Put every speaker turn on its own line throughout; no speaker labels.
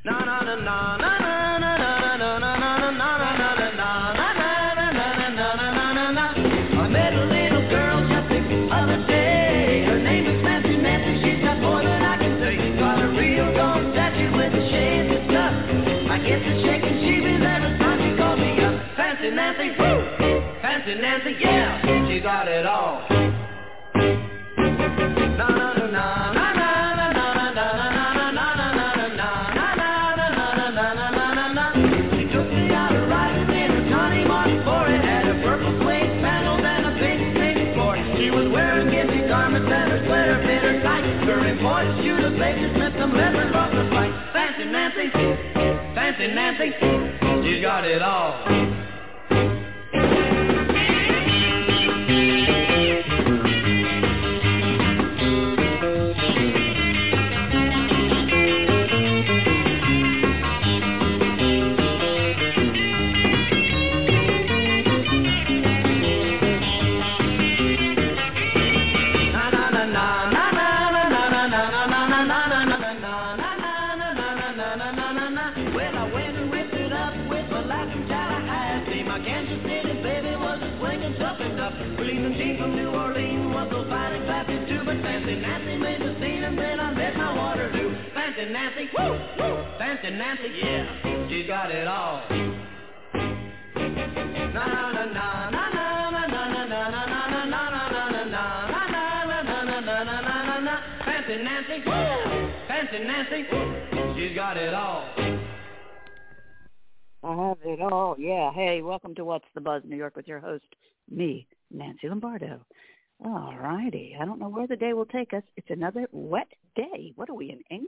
I met a little girl just the other day. Her name is Nancy Nancy. She's got more than I can say. Got a real gold statue with a shade of stuff. I get to shaking sheepies every time she calls me up. Fancy Nancy, woo! Fancy Nancy, yeah, she got it all. Na na na na na. Shoot a baby, Smith, some leather across the fight. Fancy Nancy, Fancy Nancy, she's got it all. Nancy, woo, woo, Fancy Nancy, yeah, she got it all. Na na na na na na na na na na na na na. Fancy Nancy, woo, Fancy Nancy, she's got it all.
I have it all, yeah. Hey, welcome to What's the Buzz, New York, with your host, me, Nancy Lombardo. All righty. I don't know where the day will take us. It's another wet day. What are we, in England?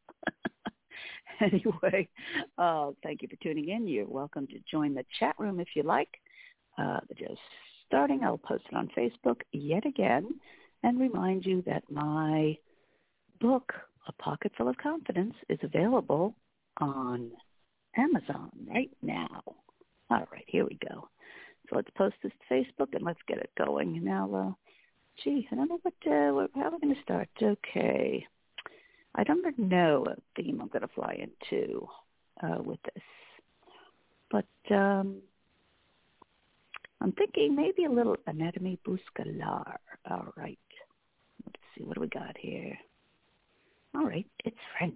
Anyway, thank you for tuning in. You're welcome to join the chat room if you like. Just starting, I'll post it on Facebook yet again and remind you that my book, A Pocket Full of Confidence, is available on Amazon right now. All right, here we go. So let's post this to Facebook and let's get it going. Now, I don't know how we're going to start. Okay. I don't know a theme I'm going to fly into with this. But I'm thinking maybe a little anatomy bousculare. All right. Let's see. What do we got here? All right. It's French.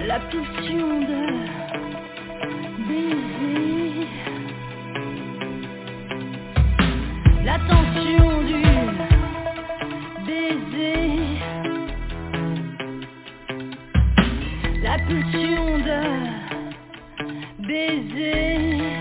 la pulsion de baiser, la tension du baiser, la pulsion de baiser.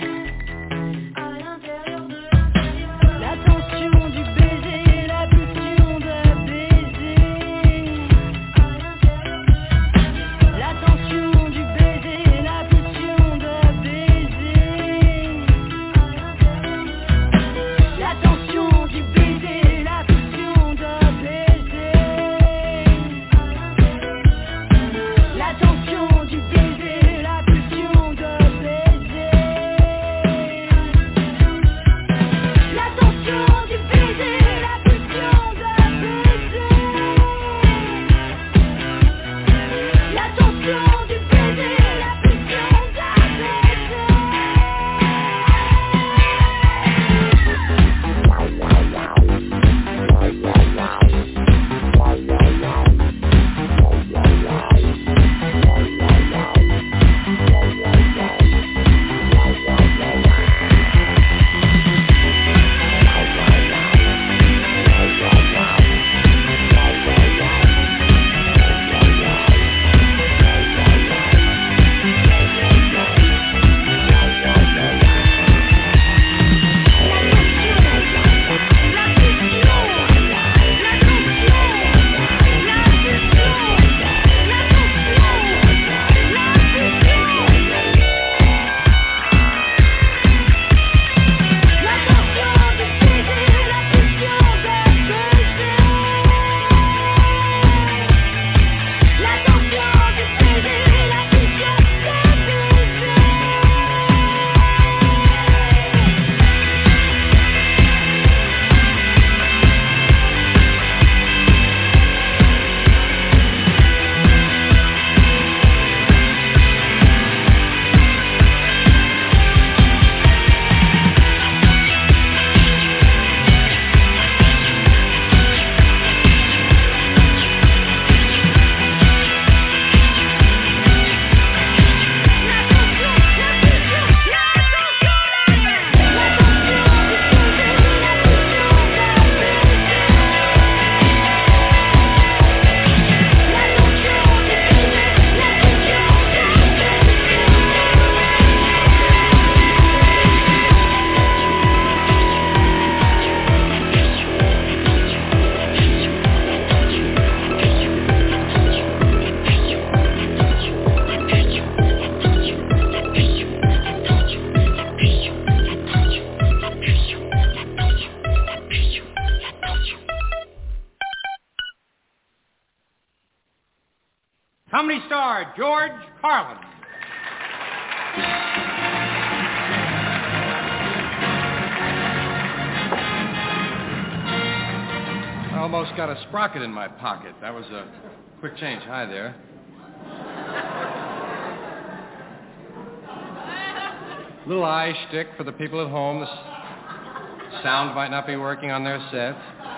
Comedy star George Carlin.
I almost got a sprocket in my pocket. That was a quick change. Hi there. Little eye shtick for the people at home. The sound might not be working on their set.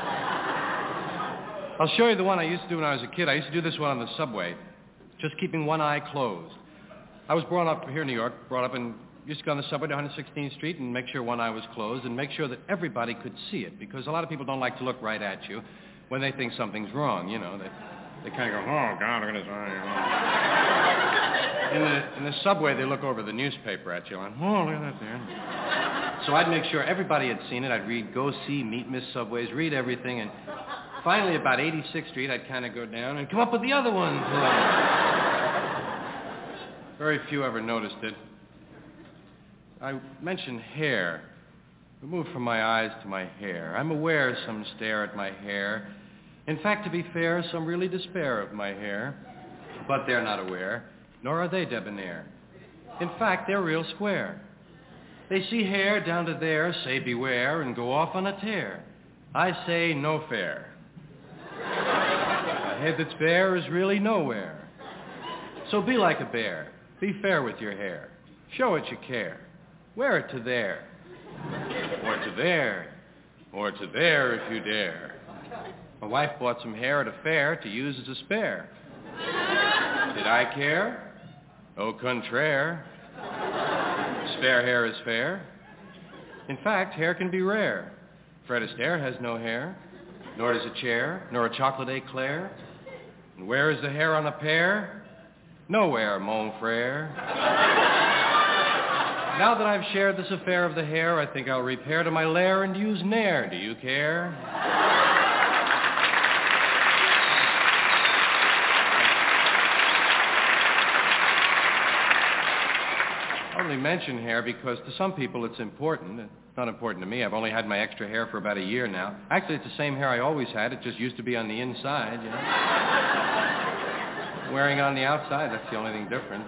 I'll show you the one I used to do when I was a kid. I used to do this one on the subway, just keeping one eye closed. I was brought up here in New York, and used to go on the subway to 116th Street and make sure one eye was closed and make sure that everybody could see it, because a lot of people don't like to look right at you when they think something's wrong, you know. They kind of go, oh, God, look at his eye. In the subway, they look over the newspaper at you, and, oh, look at that there. So I'd make sure everybody had seen it. I'd read Go See, Meet Miss Subways, read everything, and finally, about 86th Street, I'd kind of go down and come up with the other one. Very few ever noticed it. I mentioned hair. Remove from my eyes to my hair. I'm aware some stare at my hair. In fact, to be fair, some really despair of my hair. But they're not aware, nor are they debonair. In fact, they're real square. They see hair down to there, say beware, and go off on a tear. I say no fair. A head that's bare is really nowhere. So be like a bear. Be fair with your hair. Show it you care. Wear it to there. Or to there. Or to there if you dare. My wife bought some hair at a fair to use as a spare. Did I care? Au contraire. Spare hair is fair. In fact, hair can be rare. Fred Astaire has no hair, nor does a chair, nor a chocolate eclair. And where is the hair on a pear? Nowhere, mon frere. Now that I've shared this affair of the hair, I think I'll repair to my lair and use Nair. Do you care? I only mention hair because to some people it's important. It's not important to me. I've only had my extra hair for about a year now. Actually, it's the same hair I always had. It just used to be on the inside, you know. Wearing on the outside, that's the only thing different.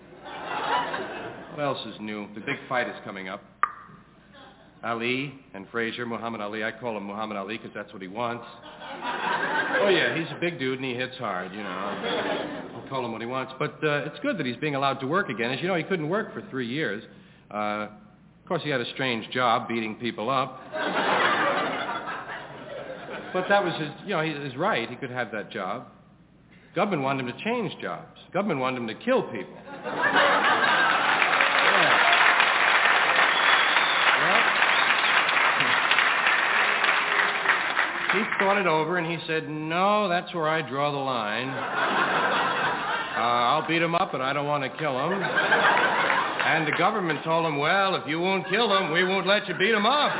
What else is new? The big fight is coming up. Ali and Frazier, Muhammad Ali. I call him Muhammad Ali because that's what he wants. Oh, yeah, he's a big dude and he hits hard, you know. I'll call him what he wants. But it's good that he's being allowed to work again. As you know, he couldn't work for 3 years. Of course, he had a strange job beating people up. But that was his right. He could have that job. Government wanted him to change jobs. Government wanted him to kill people. He thought it over, and he said, no, that's where I draw the line. I'll beat him up, but I don't want to kill him. And the government told him, well, if you won't kill him, we won't let you beat him up.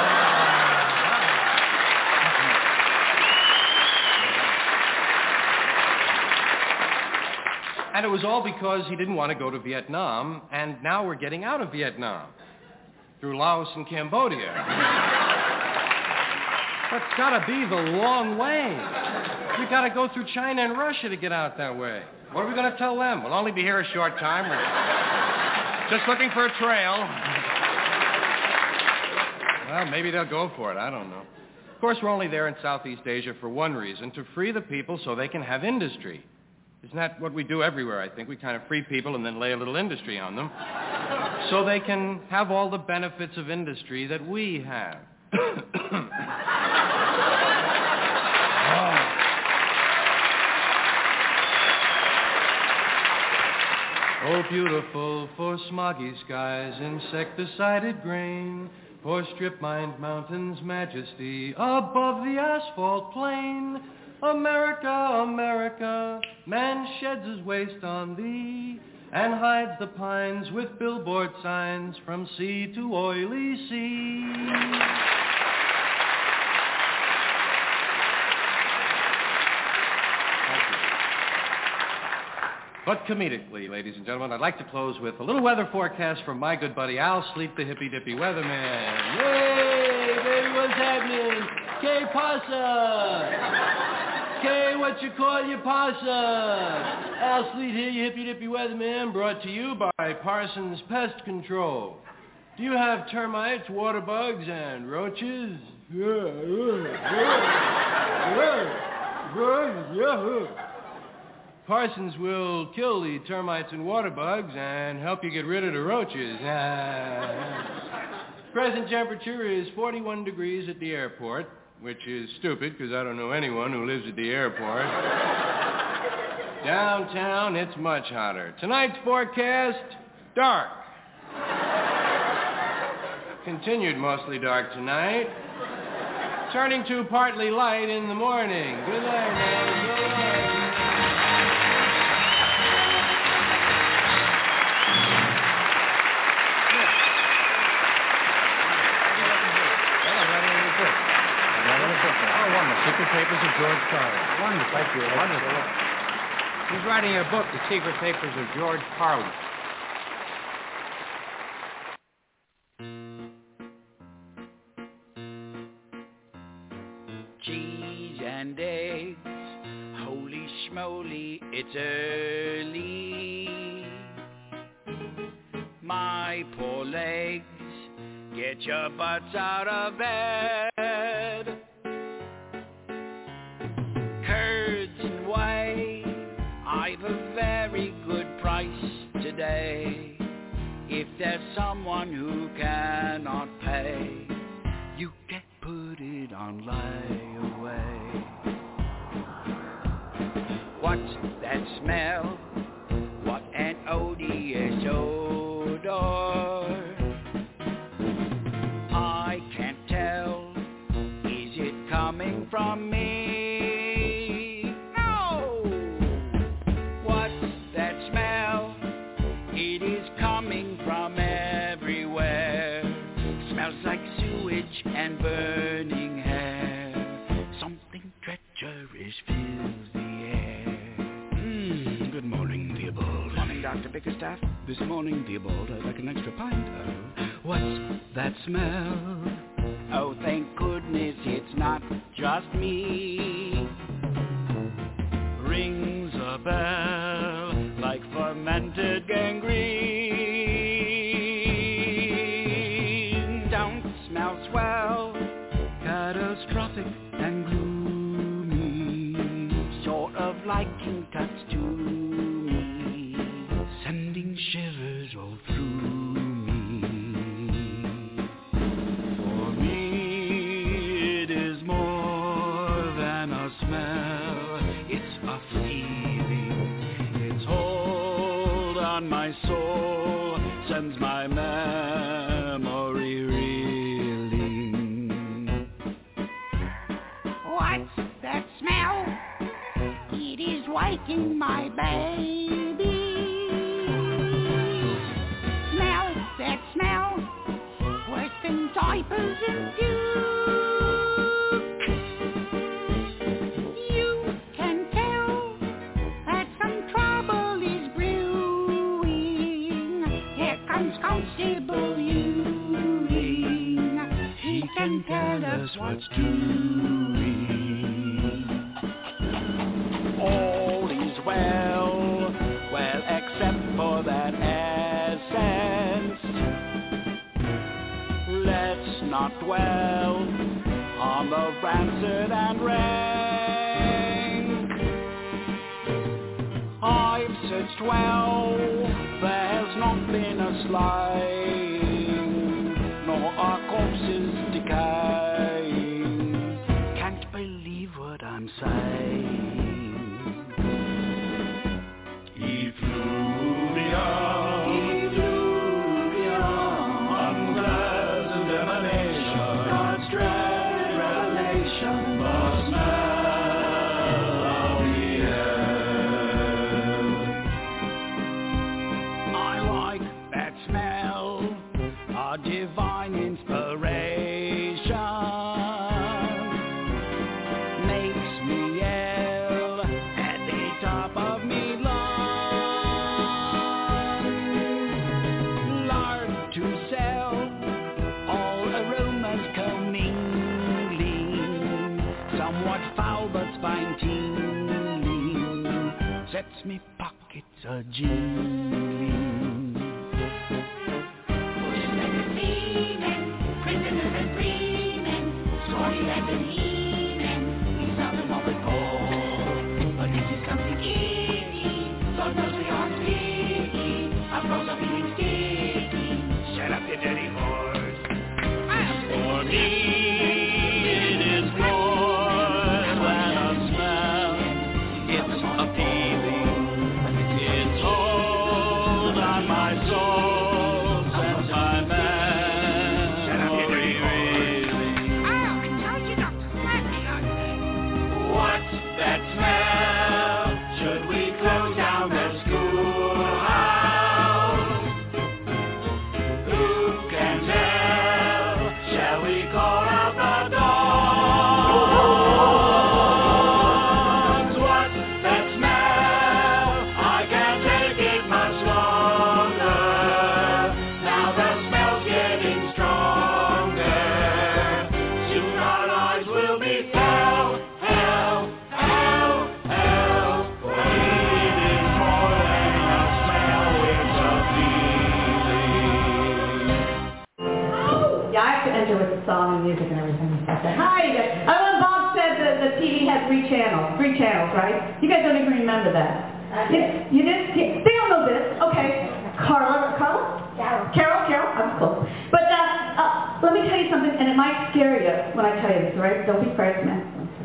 And it was all because he didn't want to go to Vietnam, and now we're getting out of Vietnam through Laos and Cambodia. That's got to be the long way. You got to go through China and Russia to get out that way. What are we going to tell them? We'll only be here a short time. We're just looking for a trail. Well, maybe they'll go for it. I don't know. Of course, we're only there in Southeast Asia for one reason, to free the people so they can have industry. Isn't that what we do everywhere, I think? We kind of free people and then lay a little industry on them so they can have all the benefits of industry that we have. Oh, beautiful for smoggy skies, insecticided grain, for strip-mined mountains' majesty above the asphalt plain. America, America, man sheds his waste on thee and hides the pines with billboard signs from sea to oily sea. But comedically, ladies and gentlemen, I'd like to close with a little weather forecast from my good buddy Al Sleep, the hippy-dippy weatherman. Yay, baby, what's happening? Que pasa? Que what you call your pasa? Al Sleep here, your hippy-dippy weatherman, brought to you by Parsons Pest Control. Do you have termites, water bugs, and roaches? Parsons will kill the termites and water bugs and help you get rid of the roaches. Present temperature is 41 degrees at the airport, which is stupid because I don't know anyone who lives at the airport. Downtown, it's much hotter. Tonight's forecast, dark. Continued mostly dark tonight. Turning to partly light in the morning. Good night, man. Good night.
Secret Papers of George Carlin. Wonderful. Thank you. Wonderful. He's writing a book, The Secret Papers of George Carlin.
Cheese and eggs, holy schmoly, it's early. My poor legs, get your butts out of bed. Curds and whey, I've a very good price today. If there's someone who cannot pay, you can put it on layaway. What's that smell? What an odious Dr. Bickerstaff? This morning, Theobald, I'd like an extra pint. What's that smell? Oh, thank goodness it's not just me. Rings a bell like fermented gangrene. Don't smell swell, catastrophic and gloomy. Sort of like two touch to me, sending shivers all through me. For me, it is more than a smell. It's a feeling. Its hold on my soul sends my memory reeling. What's that smell? It is waking my baby. Smell that smell, worse than diapers and puke. You can tell that some trouble is brewing. Here comes Constable Ewing. He can tell us what's doing. All is well, well except for that essence. Let's not dwell on the rancid and rank. I've searched well, there has not been a slaying, nor are corpses decaying. Can't believe what I'm saying. He flew beyond, unpleasant emanation, God's dread revelation, the smell of the air. I like that smell, a divine inspiration. Makes me yell at the top of me lungs. Lard to sell, all aromas commingling, somewhat foul but spine tingling, sets me pockets a-jingling. Pushing like a demon, prisoners and freemen, squatty like an He-Man, he's something more than gold, but this is something icky, Lord knows we aren't picky, our pros are feeling sticky, shut up you dirty whores. For me, it is more than a smell, it's a feeling, it's hold on my soul, sends my memory reeling. What's that smell? Should we close down the schoolhouse? Who can tell? Shall we call out the dogs? What's that smell? I can't take it much longer. Now the smell's getting stronger. Soon our lives will be hell, hell, hell, hell. It is more than a smell, it's a feeling.
Yeah, I have to enter with the song and music and everything. Hi, you guys. I love Bob said that the TV had three channels, right? You guys don't even remember that. You did? They don't know this. Okay. Carol? Carol, I'm close. But let me tell you something, and it might scare you when I tell you this, all right? Don't be afraid, man.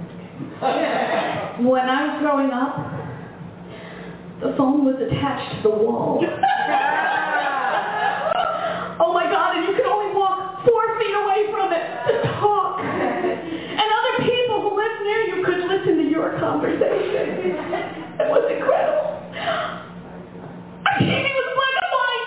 When I was growing up, the phone was attached to the wall. Oh my God, and you could only walk 4 feet away from it to talk. And other people who lived near you could listen to your conversation. It was incredible. Our TV was black and white.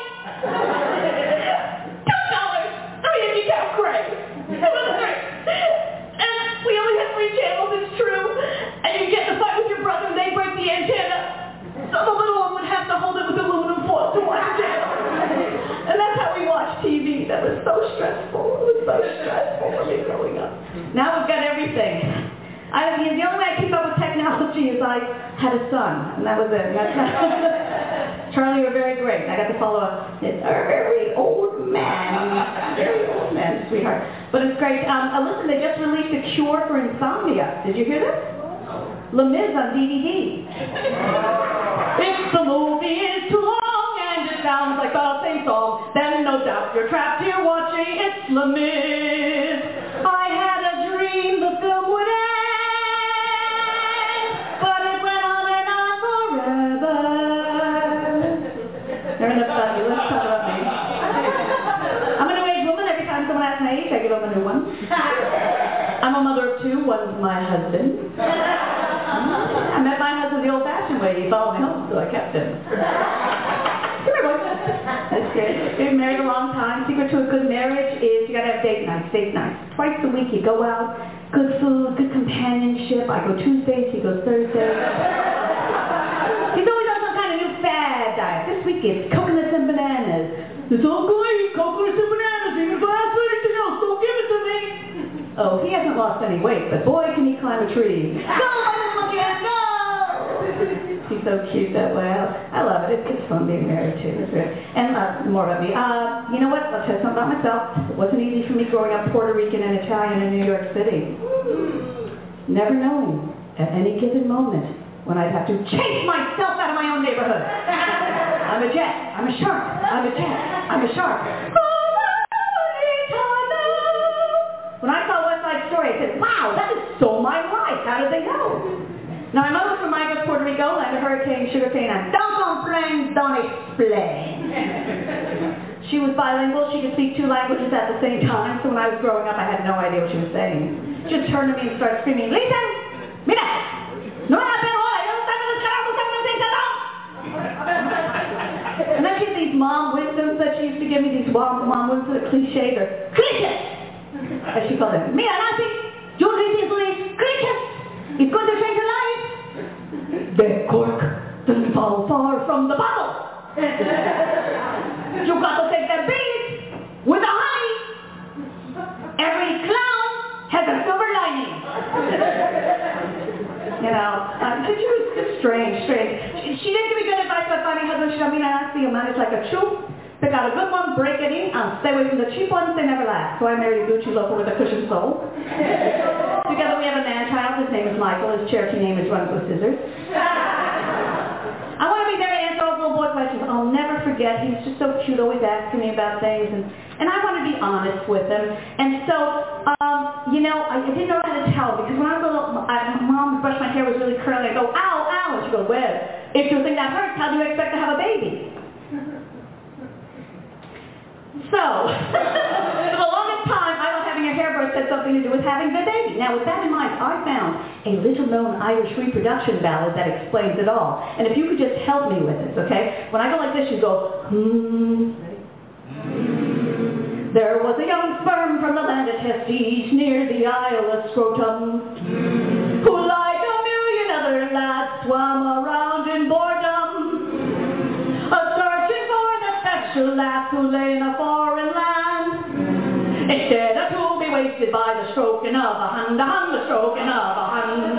$2, 3 if you count gray. It was great. And we only had 3 channels, it's true. And you get in a fight with your brother and they break the antenna. So the little one would have to hold it with aluminum foil. TV. That was so stressful. It was so stressful for me growing up. Now we've got everything. The only way I keep up with technology is I had a son, and that was it. Charlie, you were very great. I got to follow up. It's a very old man, sweetheart. But it's great. Listen, they just released a cure for insomnia. Did you hear this? Les Mis on DVD. If the movie is too long and it sounds like the same song, then no doubt you're trapped here watching It's Les Mis. I had a dream the film would end, but it went on and on forever. They're in the study. Let's talk about me. I'm a new-age woman. Every time someone asks my age, I give them a new one. I'm a mother of two. One's my husband. I met my husband the old-fashioned way. He followed me home, so I kept him. Come here, boy. That's great. Been married a long time. Secret to a good marriage is you got to have date nights. Twice a week you go out. Good food, good companionship. I go Tuesdays, he goes Thursdays. He's always on some kind of new fad diet. This week it's coconuts and bananas. It's all good, coconuts and bananas. Even if I ask for anything else, don't give it to me. Oh, he hasn't lost any weight, but boy, can he climb a tree. Go, monkey ass, go! He's so cute that way. I love it. It's fun being married, too. It's great. And more about me. You know what? I'll tell you something about myself. It wasn't easy for me growing up Puerto Rican and Italian in New York City. Never knowing at any given moment when I'd have to chase myself out of my own neighborhood. I'm a jet. I'm a shark. I'm a jet. I'm a shark. When I saw West Side Story, I said, wow, that is so my life. How did they know? Now, my mother from Mayagüez, Puerto Rico, land of hurricane, sugarcane, and don't complain, don't explain. She was bilingual. She could speak two languages at the same time, so when I was growing up, I had no idea what she was saying. She just turned to me and started screaming, Listen, mira, no me la pego ahora, yo no sé los carajos, and then she had these mom wisdoms that she used to give me, these mom wisdoms, cliches, or cliches, as she called them. Mira, Nancy, you listen to these cliches. It's going to change your life. The cork doesn't fall far from the bottle. You got to take that bees with the honey. Every clown has a silver lining. You know, she was just strange. She didn't give me good advice about finding a husband. She told me to see a man is like a shoe. Pick out a good one, break it in, and stay away from the cheap ones. They never last. So I married a Gucci loafer with a cushioned soul. Together we have a man-child. His name is Michael. His Cherokee name is Runs with Scissors. I want to be there to answer all the little boy questions. I'll never forget. He was just so cute, always asking me about things, and I want to be honest with him. And so, you know, I didn't know how to tell, because when I was little, my mom would brush my hair, was really curly. I'd go, ow, ow, and she'd go, well, if you think that hurts, how do you expect to have a baby? So, for the longest time, I thought having a hairbrush had something to do with having the baby. Now, with that in mind, I found a little-known Irish reproduction ballad that explains it all. And if you could just help me with this, okay? When I go like this, you go, There was a young sperm from the land of Testes near the Isle of Scrotum, who, like a million other lads, swam around in boredom, searching for the special lass who lay in a foreign land. Instead of to be wasted by the stroking of a hand, the stroking of a hand.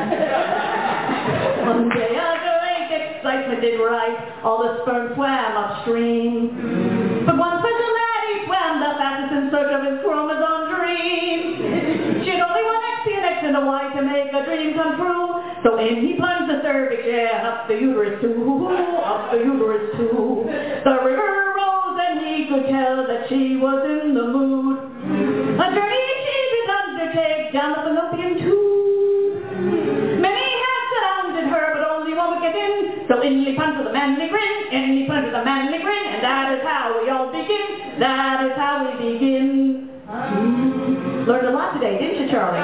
One day a great excitement did rise, all the sperm swam upstream. But one special lad, he swam the fastest in search of his chromosome dream. She'd only one X and X and a Y to make a dream come true. So in he plunged the cervix, yeah, up the uterus too, up the uterus too. The river rose and he could tell that she was in the mood. A journey she did undertake down the fallopian tube. Many had surrounded her, but only one would get in. So in he plunged with a manly grin, in he plunged with a manly grin, and that is how we all begin. That is how we begin. Learned a lot today, didn't you, Charlie?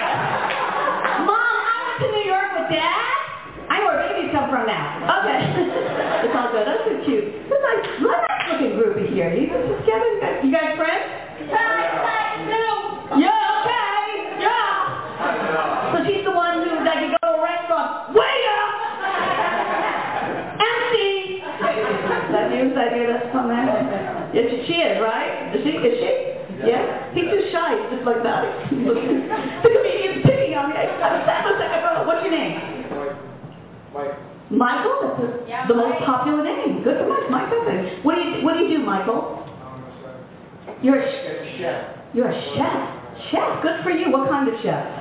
To New York with Dad? I know where babies come from now. Okay. It's all good. That's so cute. It's a nice looking groupie here. You guys friends? Yeah, okay. Yeah. So she's the one who, like, you go to a restaurant, waiter! Empty! Is that you? Is that you that's on there? She is, right? Is she? Yeah? He's too shy. He's just like that. Look at me. He's picking on me. What's your name? Michael? That's the most popular name. Good for Mike. Michael. What do you do, Michael? You're a chef. You're a chef. Chef. Good for you. What kind of chef?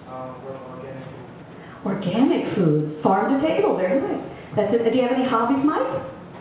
Organic food. Farm to table. Very nice. That's it. Do you have any hobbies, Mike?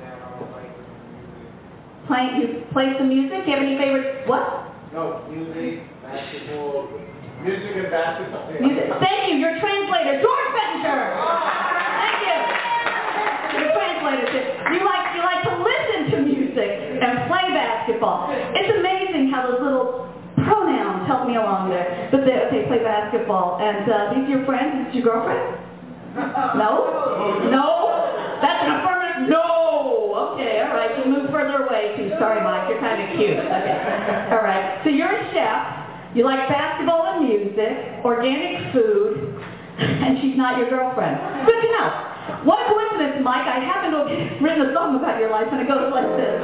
You play some music? Do you have any favorite, what?
No, music, basketball. Music and basketball.
Music. Thank you. Your translator, George Bettinger. Thank you. Your translator. You like to listen to music and play basketball. It's amazing how those little pronouns help me along there. But okay, play basketball. And these are your friends? Is this your girlfriend? No? No? That's an affirmative? No! Okay, all right. You move further away, too. Sorry, Mike. You're kind of cute. Okay. All right. So you're a chef. You like basketball and music, organic food, and she's not your girlfriend. Good to know. What a coincidence, Mike. I happen to have written a song about your life, and it goes like this.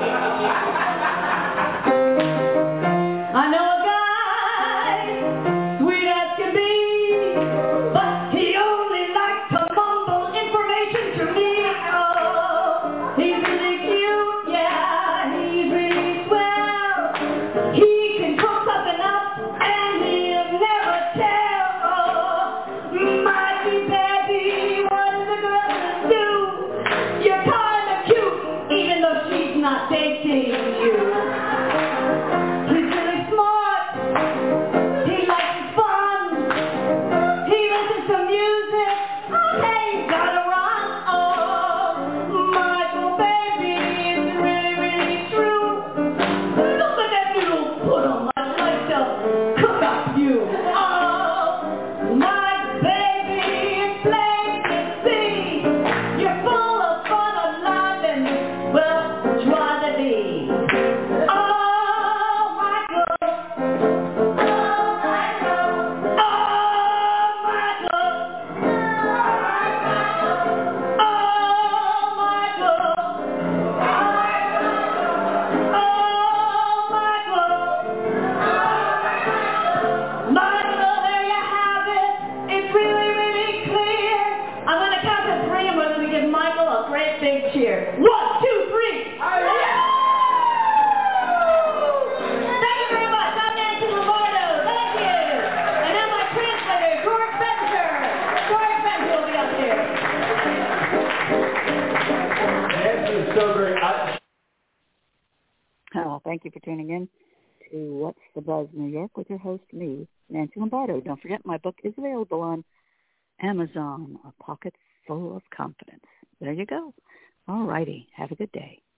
I know a guy, sweet as can be, but he only likes to mumble information to me. Oh, he's really cute, yeah, he's really swell. He can cook something up, and he'll never tell. Oh, mighty baby, what is a girl to do? You're kind of cute, even though she's not dating you. Thank you for tuning in to What's the Buzz New York with your host, me, Nancy Lombardo. Don't forget, my book is available on Amazon, A Pocket Full of Confidence. There you go. All righty. Have a good day.